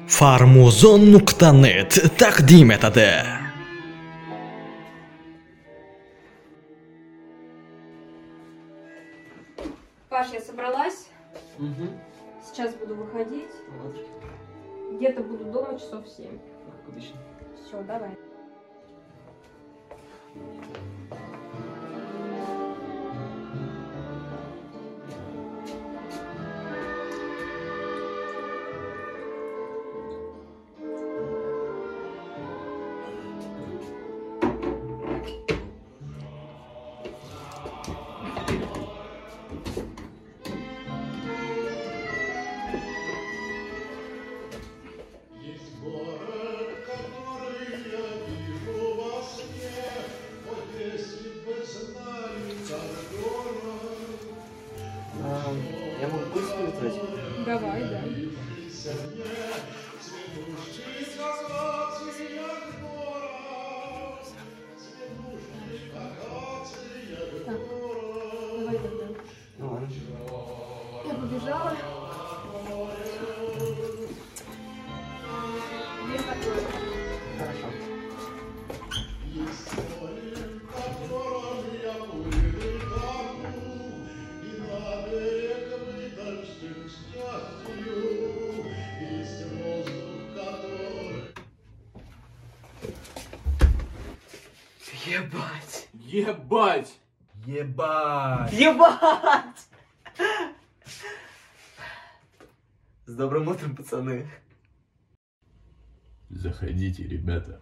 Farmuzon.net taqdim etadi. Паш, я собралась. Угу. Сейчас буду выходить. Ладно. Где-то буду дома часов 7. Как обычно. Все, давай. Я могу быстро летать? Давай, да. Так, давай тогда. Ну ладно. Я побежала. День такой. Хорошо. Ебать! Ебать! Ебать! Ебать! С добрым утром, пацаны. Заходите, ребята.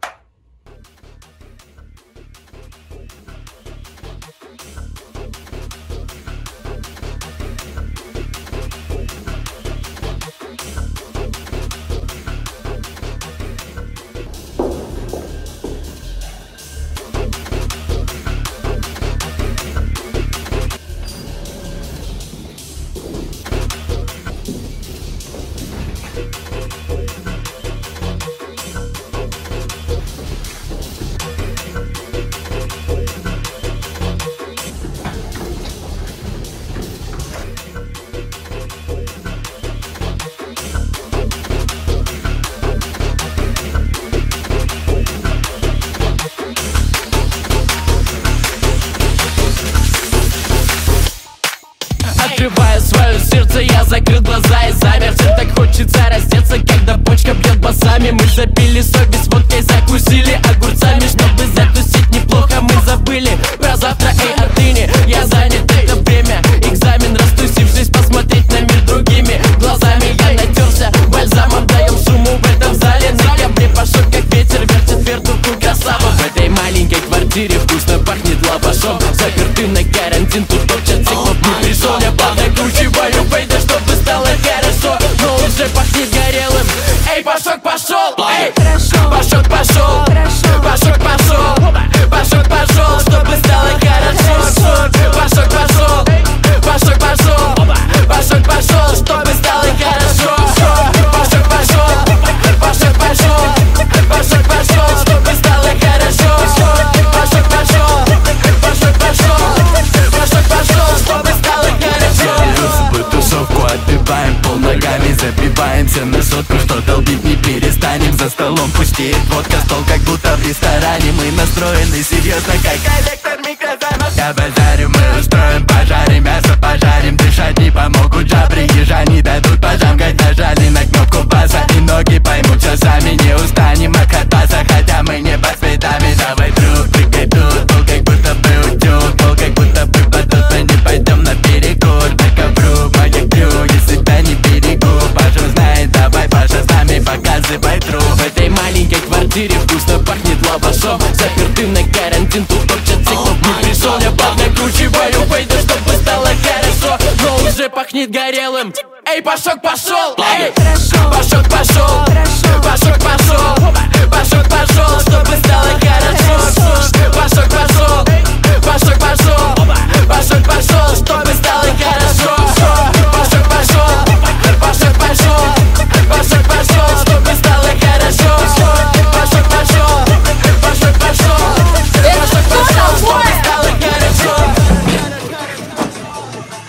Открываю свое сердце, я закрыл глаза и замер. Всем так хочется раздеться, когда почка бьет басами. Мы запили совесть водкой, закусили огурцами. Чтобы затусить неплохо, мы забыли про завтра и отныне. Я занят это время, экзамен, растусившись, посмотреть на мир другими глазами. Я натерся бальзамом, даем шуму в этом зале. На капле пошел, как ветер, вертит вертушку красава. В этой маленькой квартире вкусно пахнет лавашом. Заперты на карантин, тут топчат циклоп не пришел. Я плавно кручиваю фейда, чтобы стало хорошо. Но уже пахнет горелым. Эй, Пашок пошел! Эй, Пашок пошел! Пашок пошел! Пашок пошел, чтобы стало хорошо. Пашок пошел! Пашок пошел! Пашок пошел, чтобы стало хорошо. Пашок пошел! Пашок пошел! Пашок пошел, чтобы стало хорошо. Пашок пошел! Пашок пошел! Пашок пошел, чтобы стало хорошо. Собой тусовку отбиваем, пол ногами забиваемся на сотку, что долбить не перестанем. За столом пустеет водка, стол как будто в ресторане. Мы настроены серьезно, как коллектор микрозаймов. Я базарю, мы устроим пожары, мясо пожарим. Дышать не помогут жабры, ежа не дадут пожамкать. Нажали на кнопку баса и ноги поймут часами. Не устанем откататься, хотя мы не под цветами. Давай друг, прыгай тут, пол как будто бы утюг, пол как будто бы батут. Мы не пойдем на перекур, на ковру, моя крю, если тебя не берегу. Паша знает, давай, Паша с нами, показывай труп. В этой маленькой квартире вкусно пахнет лавашом. Заперты на карантин, тут топчат циклоп не пришел. Я плавно кручиваю фейда, чтобы стало хорошо. Но уже пахнет горелым. Эй, Пашок пошел! Эй, Пашок пошел! Пашок пошел! Пашок пошел, чтобы стало хорошо. Пашок пошел! Пашок пошел! Пашок пошел, чтобы стало хорошо. Пашок пошел! Пашок пошел! Пашок пошел, чтобы стало хорошо. Пашок пошел! Пашок пошел! Пашок пошел, чтобы стало хорошо.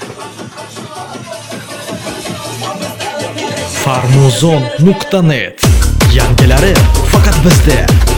Farmuzon.net Yangileri fakat bizde